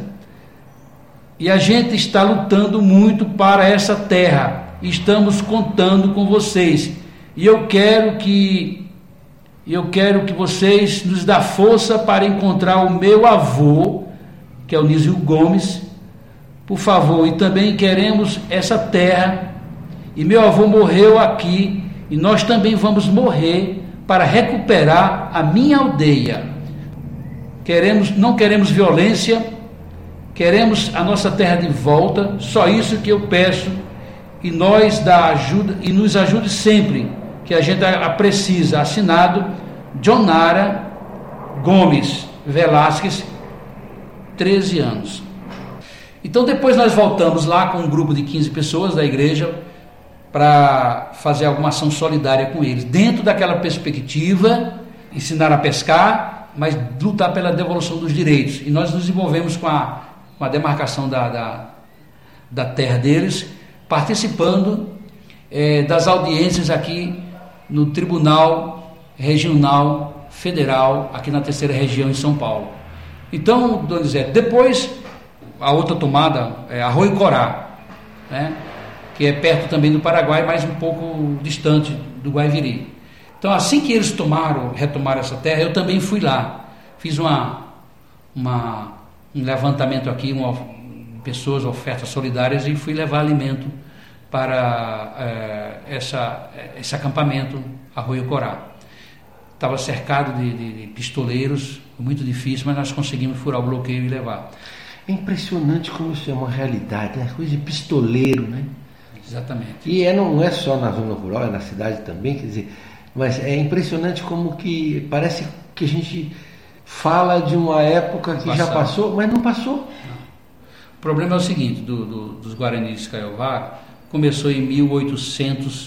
E a gente está lutando muito para essa terra, estamos contando com vocês, e eu quero que eu quero que vocês nos dê força para encontrar o meu avô, que é o Nísio Gomes, por favor, e também queremos essa terra, e meu avô morreu aqui, e nós também vamos morrer para recuperar a minha aldeia. Queremos, não queremos violência, queremos a nossa terra de volta, só isso que eu peço, e nós da ajuda, e nos ajude sempre, que a gente a precisa. Assinado Jonara Gomes Velasquez, treze anos. Então depois nós voltamos lá com um grupo de quinze pessoas da igreja para fazer alguma ação solidária com eles, dentro daquela perspectiva, ensinar a pescar, mas lutar pela devolução dos direitos. E nós nos envolvemos com a, com a demarcação da, da, da terra deles, participando é, das audiências aqui no Tribunal Regional Federal, aqui na terceira região em São Paulo. Então, Donizete, depois a outra tomada é Arroio Corá, né, que é perto também do Paraguai, mas um pouco distante do Guaiviri. Então, assim que eles tomaram, retomaram essa terra, eu também fui lá, fiz uma, uma, um levantamento aqui, uma, pessoas, ofertas solidárias, e fui levar alimento para é, essa, esse acampamento Arroio Corá. Estava cercado de, de, de pistoleiros, muito difícil, mas nós conseguimos furar o bloqueio e levar. É impressionante como isso é uma realidade, né? Coisa de pistoleiro, né? Exatamente. E é, não é só na zona rural, é na cidade também, quer dizer, mas é impressionante como que parece que a gente fala de uma época que já passou, mas não passou. Não. O problema é o seguinte, do, do, dos Guaranis de Caiová, começou em mil oitocentos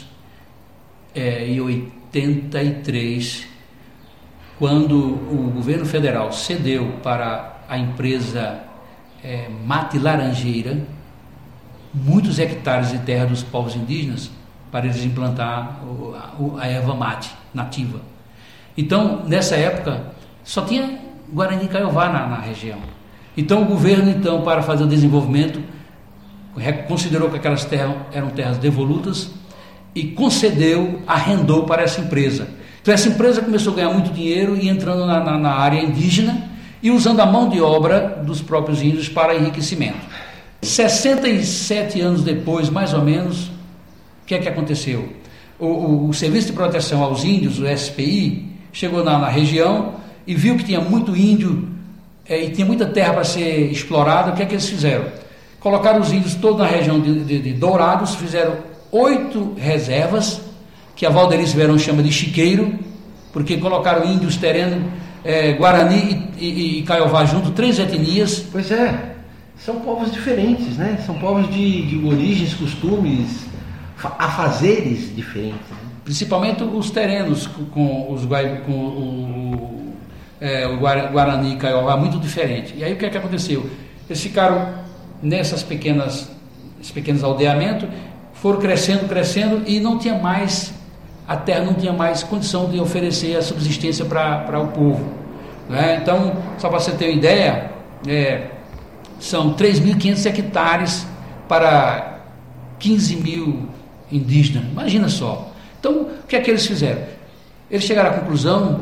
e oitenta e três, quando o governo federal cedeu para a empresa é, Mate Laranjeira muitos hectares de terra dos povos indígenas para eles implantar o, a, a erva mate nativa. Então, nessa época, só tinha Guarani Caiová na, na região. Então, o governo, então, para fazer o desenvolvimento, considerou que aquelas terras eram terras devolutas e concedeu, arrendou para essa empresa. Então, essa empresa começou a ganhar muito dinheiro e entrando na, na, na área indígena e usando a mão de obra dos próprios índios para enriquecimento. sessenta e sete anos depois, mais ou menos, o que é que aconteceu? O, o, o Serviço de Proteção aos Índios, o S P I, chegou na, na região e viu que tinha muito índio é, e tinha muita terra para ser explorada. O que é que eles fizeram? Colocaram os índios todos na região de, de, de Dourados, fizeram oito reservas, que a Valderice Verão chama de chiqueiro, porque colocaram índios, terreno, é, Guarani e, e, e Caiová junto, três etnias. Pois é, são povos diferentes, né? São povos de, de origens, costumes, afazeres diferentes. Né? Principalmente os terrenos com, com, os, com o, o, é, o Guarani e Caiová, muito diferente. E aí o que é que aconteceu? Eles ficaram nessas pequenas, esses pequenos aldeamentos, foram crescendo, crescendo e não tinha mais, a terra não tinha mais condição de oferecer a subsistência para o povo. Né? Então, só para você ter uma ideia, é, são três mil e quinhentos hectares para quinze mil indígenas, imagina só. Então, o que é que eles fizeram? Eles chegaram à conclusão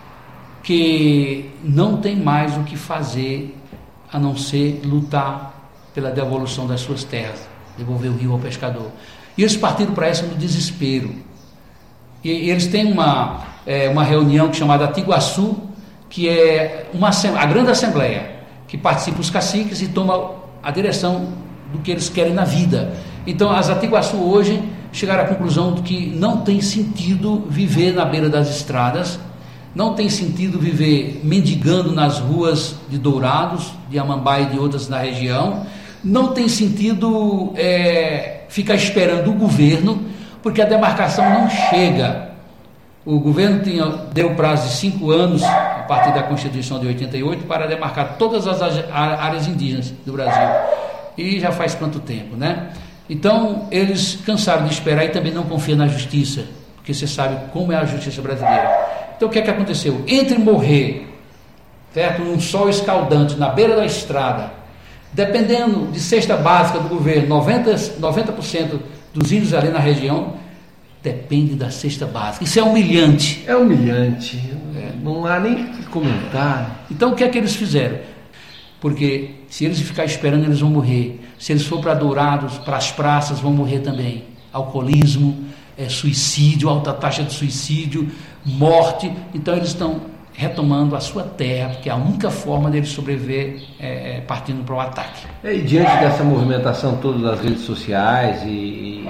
que não tem mais o que fazer a não ser lutar pela devolução das suas terras, devolver o rio ao pescador. E eles partiram para essa no desespero. E, e eles têm uma, é, uma reunião chamada Tiguaçu, que é uma, a grande assembleia, que participa os caciques e toma a direção do que eles querem na vida. Então, as Atiguaçu hoje chegaram à conclusão de que não tem sentido viver na beira das estradas, não tem sentido viver mendigando nas ruas de Dourados, de Amambai e de outras da região, não tem sentido é, ficar esperando o governo, porque a demarcação não chega. O governo tinha, deu prazo de cinco anos, a partir da Constituição de oitenta e oito, para demarcar todas as áreas indígenas do Brasil. E já faz quanto tempo, né? Então, eles cansaram de esperar e também não confiam na justiça, porque você sabe como é a justiça brasileira. Então, o que é que aconteceu? Entre morrer, certo, num sol escaldante, na beira da estrada, dependendo de cesta básica do governo, noventa, noventa por cento dos índios ali na região depende da cesta básica. Isso é humilhante. É humilhante. É. Não há nem o que comentar. Então, o que é que eles fizeram? Porque se eles ficarem esperando, eles vão morrer. Se eles for para Dourados, para as praças, vão morrer também. Alcoolismo, é, suicídio, alta taxa de suicídio, morte. Então, eles estão retomando a sua terra, porque é a única forma deles sobreviver é, é partindo para o ataque. E diante dessa movimentação toda das redes sociais, e, e,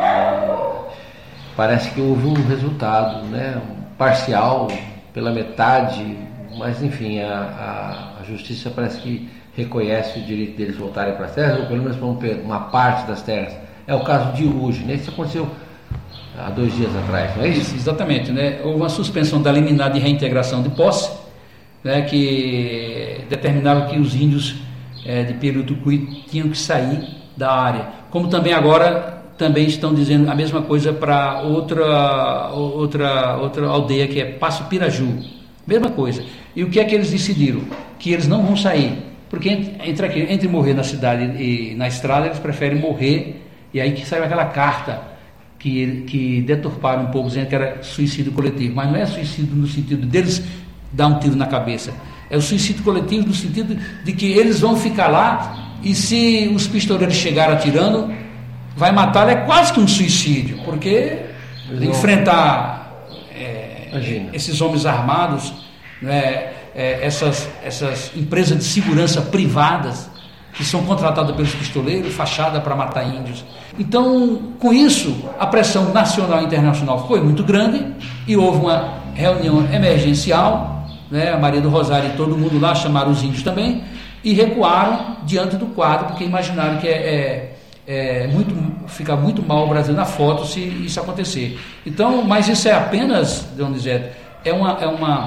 parece que houve um resultado, né, parcial, pela metade, mas enfim, a, a, a justiça parece que reconhece o direito deles voltarem para as terras, ou pelo menos para uma parte das terras. É o caso de hoje, né? Isso aconteceu há dois dias atrás, não é isso? Isso, exatamente, né? Houve uma suspensão da liminar de reintegração de posse, né, que determinava que os índios é, de Peru do Tucuí tinham que sair da área. Como também agora também estão dizendo a mesma coisa para outra, outra, outra aldeia, que é Passo Piraju. Mesma coisa. E o que é que eles decidiram? Que eles não vão sair. Porque entre, aqui, entre morrer na cidade e na estrada, eles preferem morrer. E aí que saiu aquela carta que, que deturparam um pouco, dizendo que era suicídio coletivo. Mas não é suicídio no sentido deles dar um tiro na cabeça. É o suicídio coletivo no sentido de que eles vão ficar lá e se os pistoleiros chegarem atirando, vai matá-lo. É quase que um suicídio, porque não. enfrentar é, esses homens armados, né, é, essas, essas empresas de segurança privadas que são contratadas pelos pistoleiros, fachada para matar índios. Então, com isso, a pressão nacional e internacional foi muito grande e houve uma reunião emergencial, né, a Maria do Rosário e todo mundo lá chamaram os índios também e recuaram diante do quadro, porque imaginaram que é, é, é muito, fica muito mal o Brasil na foto se isso acontecer. Então, mas isso é apenas, Donizete, é uma, é uma,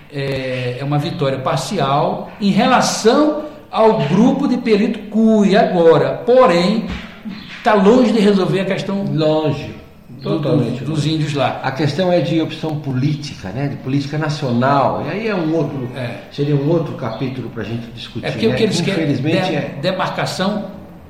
é, é uma vitória parcial em relação ao grupo de Pelito Cuy agora, porém está longe de resolver a questão longe, do, do, dos índios lá. A questão é de opção política, né, de política nacional, e aí é um outro, é. seria um outro capítulo para a gente discutir. É porque né? o que eles Infelizmente, querem é demarcação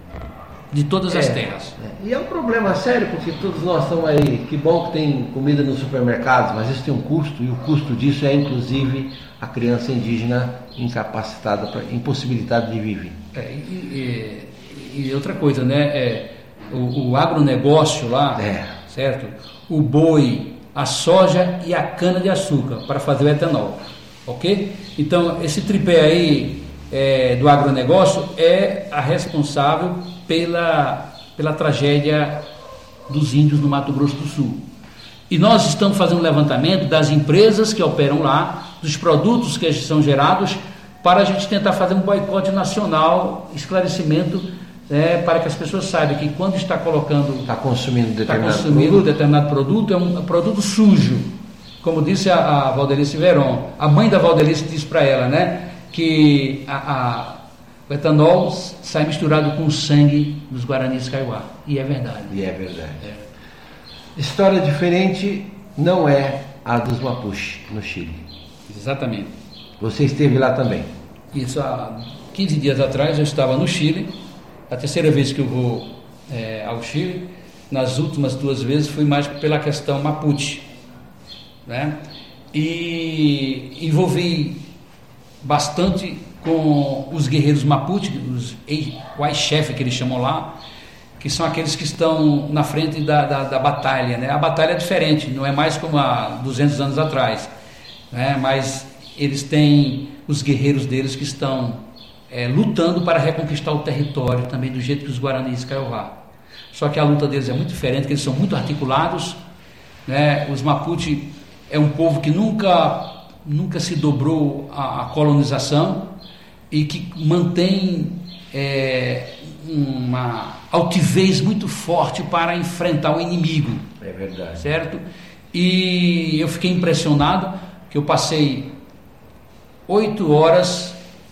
de todas é, as terras. É. E é um problema sério, porque todos nós estamos aí, que bom que tem comida nos supermercados, mas isso tem um custo, e o custo disso é inclusive a criança indígena incapacitada, pra, impossibilitada de viver. É, e, e, e outra coisa, né, é, o, o agronegócio lá, é. certo? O boi, a soja e a cana-de-açúcar para fazer o etanol, ok? Então, esse tripé aí é, do agronegócio é a responsável pela, pela tragédia dos índios no Mato Grosso do Sul. E nós estamos fazendo um levantamento das empresas que operam lá, dos produtos que são gerados, para a gente tentar fazer um boicote nacional, esclarecimento, é, para que as pessoas saibam que quando está colocando, está consumindo determinado, está consumindo produto. determinado produto, é um produto sujo. Como disse a, a Valdelice Veron, a mãe da Valdelice disse para ela, né, que a, a, o etanol sai misturado com o sangue dos Guaranis Kaiowá. E é verdade. E é verdade. É. História diferente não é a dos Mapuche, no Chile. Exatamente. Você esteve lá também? Isso, há quinze dias atrás eu estava no Chile, a terceira vez que eu vou é, ao Chile. Nas últimas duas vezes fui mais pela questão Mapuche, né? E envolvi bastante com os guerreiros Mapuche, os Wai-Chef que eles chamam lá, que são aqueles que estão na frente da, da, da batalha, né? A batalha é diferente, não é mais como há duzentos anos atrás, né? Mas eles têm os guerreiros deles que estão é, lutando para reconquistar o território também do jeito que os Guaranis Kaiowá. Só que a luta deles é muito diferente, porque eles são muito articulados, né? Os Mapuche é um povo que nunca, nunca se dobrou à, à colonização e que mantém é, uma altivez muito forte para enfrentar o inimigo. É verdade. Certo? E eu fiquei impressionado, que eu passei oito horas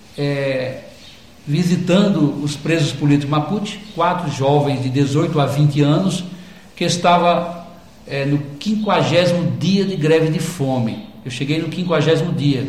é, visitando os presos políticos Mapuche, quatro jovens de dezoito a vinte anos, que estava é, no quinquagésimo dia de greve de fome. Eu cheguei no quinquagésimo dia.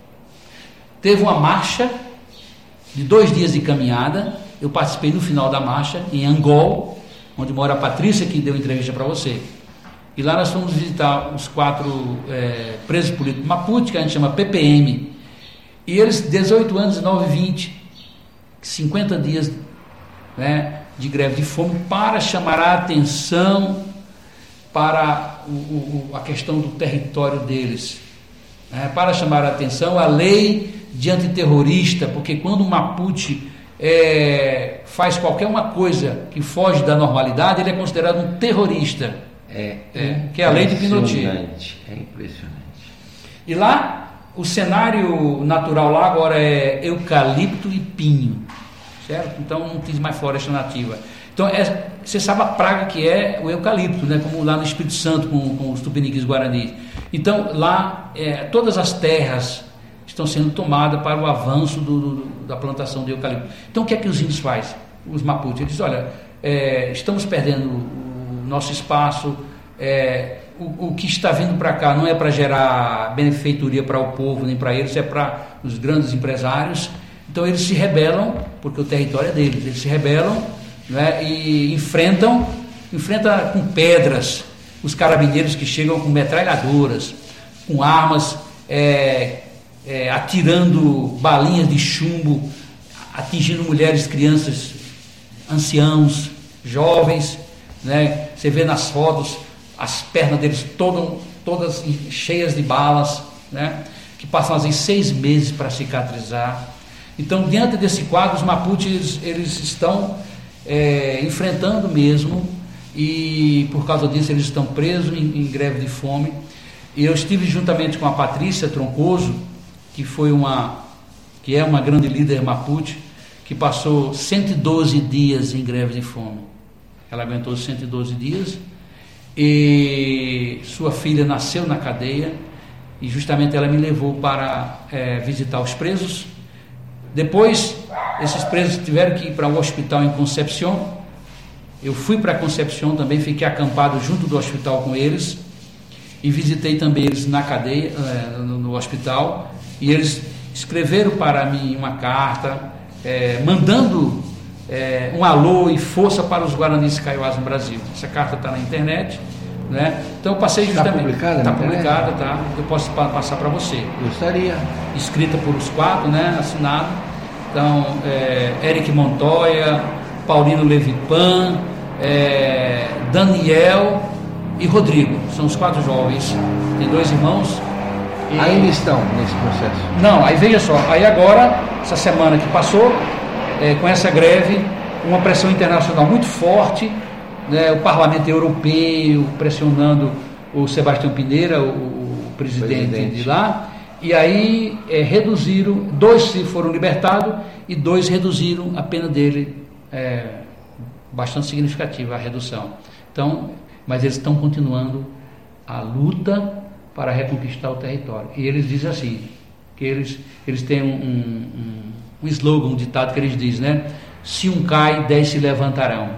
Teve uma marcha de dois dias de caminhada. Eu participei no final da marcha, em Angol, onde mora a Patrícia, que deu entrevista para você. E lá nós fomos visitar os quatro é, presos políticos Mapuche, que a gente chama P P M. E eles, dezoito anos, nove, vinte, cinquenta dias, né, de greve de fome, para chamar a atenção para o, o, a questão do território deles. Né, para chamar a atenção a lei de antiterrorista, porque quando o Mapuche é, faz qualquer uma coisa que foge da normalidade, ele é considerado um terrorista. É, é, que é a lei de Pinochet. É impressionante. E lá, o cenário natural lá agora é eucalipto e pinho, certo? Então não tem mais floresta nativa. Então é, você sabe a praga que é o eucalipto, né? Como lá no Espírito Santo com, com os tupiniquis guaranis. Então lá é, todas as terras estão sendo tomadas para o avanço do, do, da plantação de eucalipto. Então o que é que os índios fazem? Os Mapuche, eles dizem, olha, é, estamos perdendo o nosso espaço, é, o, o que está vindo para cá não é para gerar benefeitoria para o povo, nem para eles, é para os grandes empresários. Então eles se rebelam, porque o território é deles, eles se rebelam, né, e enfrentam, enfrentam com pedras os carabineiros que chegam com metralhadoras, com armas, é, é, atirando balinhas de chumbo, atingindo mulheres, crianças, anciãos, jovens, né? Você vê nas fotos as pernas deles todo, todas cheias de balas, né? Que passam às vezes seis meses para cicatrizar. Então, diante desse quadro, os Mapuche eles, eles estão é, enfrentando mesmo, e por causa disso eles estão presos em, em greve de fome. E eu estive juntamente com a Patrícia Troncoso, que foi uma, que é uma grande líder Mapuche, que passou cento e doze dias em greve de fome. Ela aguentou cento e doze dias, e sua filha nasceu na cadeia, e justamente ela me levou para é, visitar os presos. Depois, esses presos tiveram que ir para um hospital em Concepción. Eu fui para Concepción também, fiquei acampado junto do hospital com eles, e visitei também eles na cadeia, é, no, no hospital, e eles escreveram para mim uma carta, é, mandando é, um alô e força para os Guaranis Kaiowás no Brasil. Essa carta está na internet, né? Então eu passei justamente... Está publicada? Está publicada, tá? Eu posso pa- passar para você. Gostaria. Escrita por os quatro, né? Assinado. Então, é, Eric Montoya, Paulino Levipan, é, Daniel e Rodrigo. São os quatro jovens. Tem dois irmãos. E... Ainda estão nesse processo? Não, aí veja só, aí agora, essa semana que passou, é, com essa greve, uma pressão internacional muito forte, né, o Parlamento Europeu pressionando o Sebastião Pinheira, o, o presidente, presidente de lá, e aí é, reduziram, dois foram libertados e dois reduziram a pena dele, é, bastante significativa a redução. Então, mas eles estão continuando a luta para reconquistar o território. E eles dizem assim, que eles, eles têm um, um, um slogan, um ditado que eles dizem, né? Se um cai, dez se levantarão.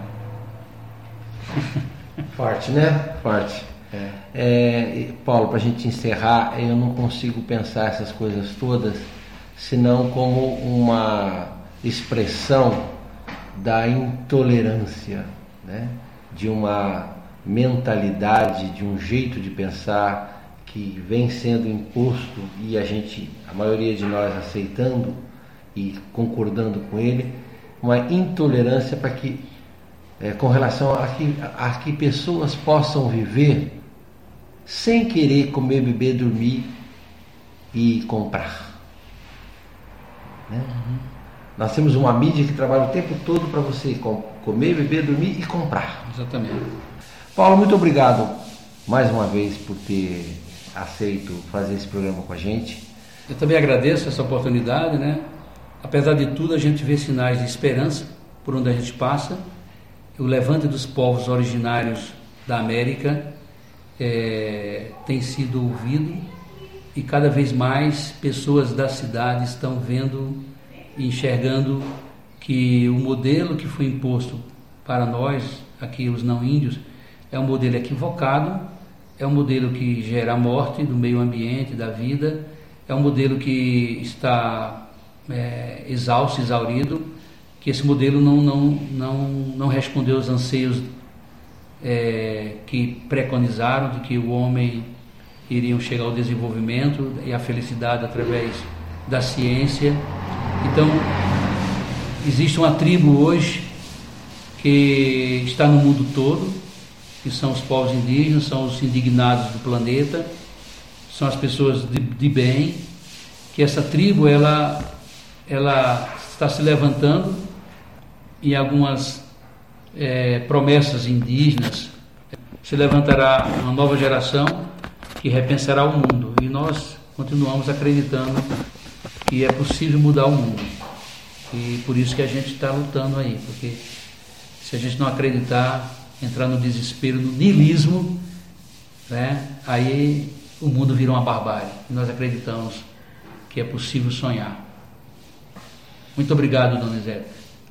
Forte, né? Forte. É. É, Paulo, para a gente encerrar, eu não consigo pensar essas coisas todas senão como uma expressão da intolerância, né? De uma mentalidade, de um jeito de pensar que vem sendo imposto, e a gente, a maioria de nós aceitando e concordando com ele, uma intolerância para que, é, com relação a que, a que pessoas possam viver sem querer comer, beber, dormir e comprar, né? Uhum. Nós temos uma mídia que trabalha o tempo todo para você comer, beber, dormir e comprar. Exatamente. Paulo, muito obrigado mais uma vez por ter aceito fazer esse programa com a gente. Eu também agradeço essa oportunidade, né? Apesar de tudo, a gente vê sinais de esperança por onde a gente passa. O levante dos povos originários da América é, tem sido ouvido e cada vez mais pessoas da cidade estão vendo e enxergando que o modelo que foi imposto para nós, aqui os não índios, é um modelo equivocado, é um modelo que gera a morte do meio ambiente, da vida, é um modelo que está é, exausto, exaurido, que esse modelo não, não, não, não respondeu aos anseios é, que preconizaram de que o homem iriam chegar ao desenvolvimento e à felicidade através da ciência. Então, existe uma tribo hoje que está no mundo todo, que são os povos indígenas, são os indignados do planeta, são as pessoas de, de bem, que essa tribo ela, ela está se levantando em algumas é, promessas indígenas. Se levantará uma nova geração que repensará o mundo, e nós continuamos acreditando que é possível mudar o mundo, e por isso que a gente está lutando aí, porque se a gente não acreditar, entrar no desespero, no niilismo, né, aí o mundo vira uma barbárie, e nós acreditamos que é possível sonhar. Muito obrigado, Donizete.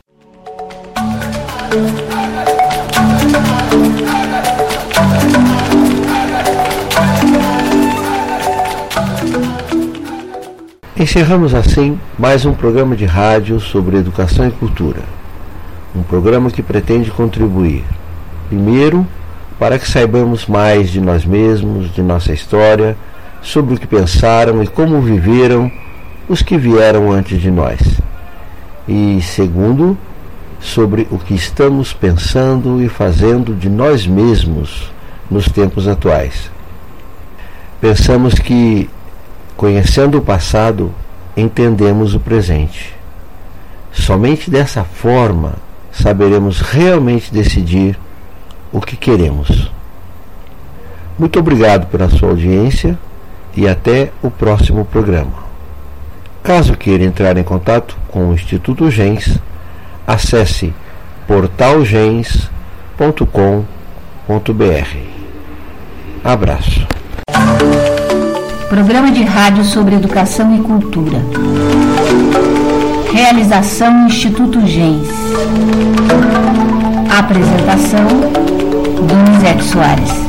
Encerramos assim mais um programa de rádio sobre educação e cultura. Um programa que pretende contribuir, primeiro, para que saibamos mais de nós mesmos, de nossa história, sobre o que pensaram e como viveram os que vieram antes de nós. E segundo, sobre o que estamos pensando e fazendo de nós mesmos nos tempos atuais. Pensamos que, conhecendo o passado, entendemos o presente. Somente dessa forma saberemos realmente decidir o que queremos. Muito obrigado pela sua audiência e até o próximo programa. Caso queira entrar em contato com o Instituto Gens, acesse portal gens ponto com ponto b r. Abraço. Programa de rádio sobre educação e cultura. Realização Instituto Gens. Apresentação Donizete Soares.